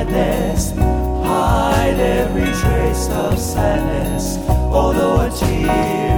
gladness, hide every trace of sadness, although a tear